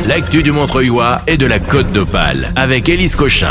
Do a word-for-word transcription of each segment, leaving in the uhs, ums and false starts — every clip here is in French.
l'actu du Montreuillois et de la Côte d'Opale avec Élise Cochin.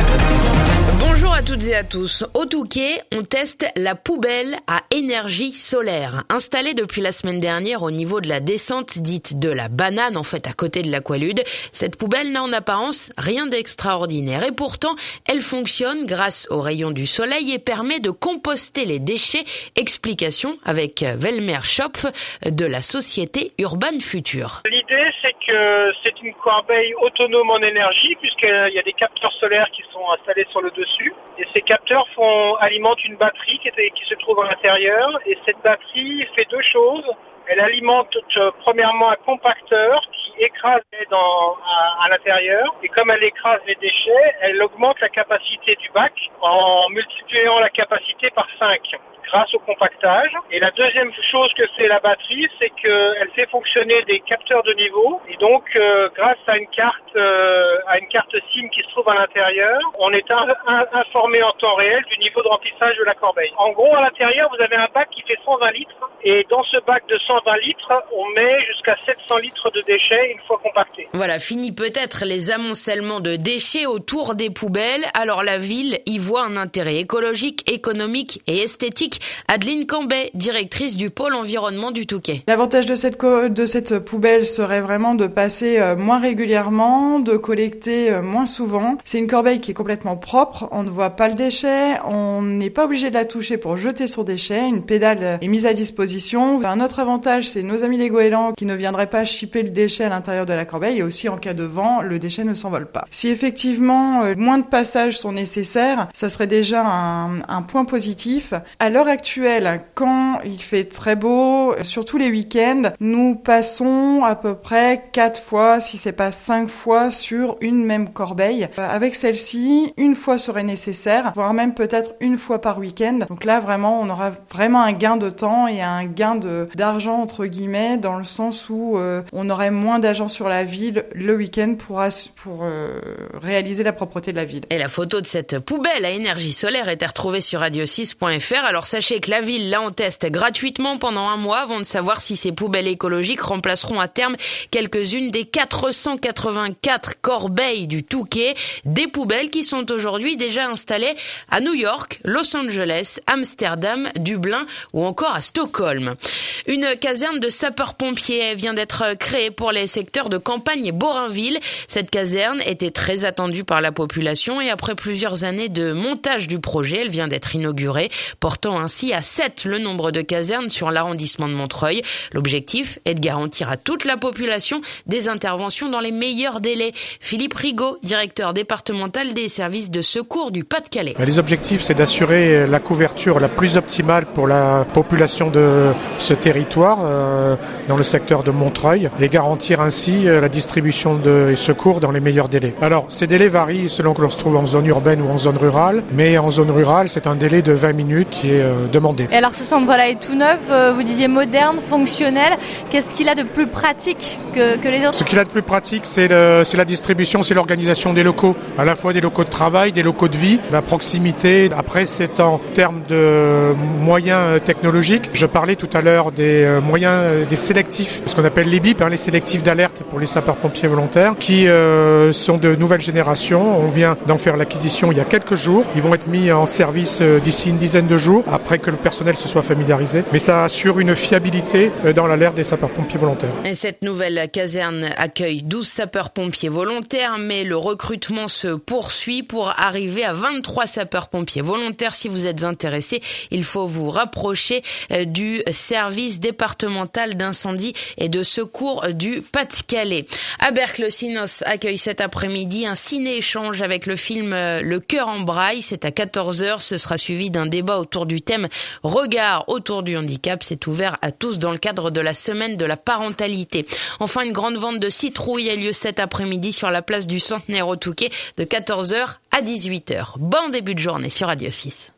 Bonjour à toutes et à tous. Au Touquet, on teste la poubelle à énergie solaire. Installée depuis la semaine dernière au niveau de la descente dite de la banane, en fait à côté de l'Aqualude, cette poubelle n'a en apparence rien d'extraordinaire. Et pourtant, elle fonctionne grâce aux rayons du soleil et permet de composter les déchets. Explication avec Velmer Schopf de la société Urban Future. L'idée, c'est que c'est une corbeille autonome en énergie puisqu'il y a des capteurs solaires qui sont installés sur le dessus. Et ces capteurs font, alimentent une batterie qui, est, qui se trouve à l'intérieur. Et cette batterie fait deux choses. Elle alimente euh, premièrement un compacteur qui écrase dans, à, à l'intérieur. Et comme elle écrase les déchets, elle augmente la capacité du bac en multipliant la capacité par cinq grâce au compactage. Et la deuxième chose que fait la batterie, c'est qu'elle fait fonctionner des capteurs de niveau. Et donc, euh, grâce à une carte euh, à une carte SIM qui se trouve à l'intérieur, on est un, un, informé en temps réel du niveau de remplissage de la corbeille. En gros, à l'intérieur, vous avez un bac qui fait cent vingt litres. Et dans ce bac de cent vingt litres, on met jusqu'à sept cents litres de déchets une fois compactés. Voilà, fini peut-être les amoncellements de déchets autour des poubelles. Alors la ville y voit un intérêt écologique, économique et esthétique. Adeline Cambet, directrice du pôle environnement du Touquet. L'avantage de cette, co- de cette poubelle serait vraiment de passer euh, moins régulièrement, de collecter euh, moins souvent. C'est une corbeille qui est complètement propre, on ne voit pas le déchet, on n'est pas obligé de la toucher pour jeter son déchet, une pédale est mise à disposition. Un autre avantage, c'est nos amis les goélands qui ne viendraient pas chipper le déchet à l'intérieur de la corbeille et aussi en cas de vent, le déchet ne s'envole pas. Si effectivement euh, moins de passages sont nécessaires, ça serait déjà un, un point positif. À l'heure actuelle, quand il fait très beau, surtout les week-ends, nous passons à peu près quatre fois, si c'est pas cinq fois, sur une même corbeille. Euh, avec celle-ci, une fois serait nécessaire, voire même peut-être une fois par week-end. Donc là, vraiment, on aura vraiment un gain de temps et un gain de, d'argent, entre guillemets, dans le sens où euh, on aurait moins d'agents sur la ville le week-end pour, as- pour euh, réaliser la propreté de la ville. Et la photo de cette poubelle à énergie solaire est à retrouver sur radio six point f r. Alors sachez que la ville là en teste gratuitement pendant un mois avant de savoir si ces poubelles écologiques remplaceront à terme quelques-unes des quatre cent quatre-vingt-quatre corbeilles du Touquet, des poubelles qui sont aujourd'hui déjà installées à New York, Los Angeles, Amsterdam, Dublin ou encore à Stockholm. Une caserne de sapeurs-pompiers vient d'être créée pour les secteurs de Campagne et Borainville. Cette caserne était très attendue par la population et après plusieurs années de montage du projet, elle vient d'être inaugurée, portant ainsi à sept le nombre de casernes sur l'arrondissement de Montreuil. L'objectif est de garantir à toute la population des interventions dans les meilleurs délais. Philippe Rigaud, directeur départemental des services de secours du Pas-de-Calais. Les objectifs, c'est d'assurer la couverture la plus optimale pour la population de ce territoire euh, dans le secteur de Montreuil et garantir ainsi la distribution de secours dans les meilleurs délais. Alors, ces délais varient selon que l'on se trouve en zone urbaine ou en zone rurale, mais en zone rurale, c'est un délai de vingt minutes qui est euh, demandé. Et alors ce centre-là est tout neuf, euh, vous disiez moderne, fonctionnel. Qu'est-ce qu'il a de plus pratique que, que les autres ? Ce qu'il a de plus pratique, c'est, le, c'est la distribution, c'est l'organisation des locaux, à la fois des locaux de travail, des locaux de vie, la proximité. Après, c'est en termes de moyens technologiques. Je parlais tout à l'heure des moyens, des sélectifs, ce qu'on appelle les B I P, hein, les sélectifs d'alerte pour les sapeurs-pompiers volontaires, qui euh, sont de nouvelle génération. On vient d'en faire l'acquisition il y a quelques jours. Ils vont être mis en service euh, d'ici une dizaine de jours, après que le personnel se soit familiarisé. Mais ça assure une fiabilité dans l'alerte des sapeurs-pompiers volontaires. Et cette nouvelle caserne accueille douze sapeurs-pompiers volontaires, mais le recrutement se poursuit pour arriver à vingt-trois sapeurs-pompiers volontaires. Si vous êtes intéressé, il faut vous rapprocher du service départemental d'incendie et de secours du Pas-de-Calais. À Berck, le Cinos accueille cet après-midi un ciné-échange avec le film Le Cœur en braille. C'est à quatorze heures. Ce sera suivi d'un débat autour du thème Regard autour du handicap. C'est ouvert à tous dans le cadre de la semaine de la parentalité. Enfin, une grande vente de citrouilles a lieu cet après-midi sur la place du Centenaire au Touquet de quatorze heures à dix-huit heures. Bon début de journée sur Radio six.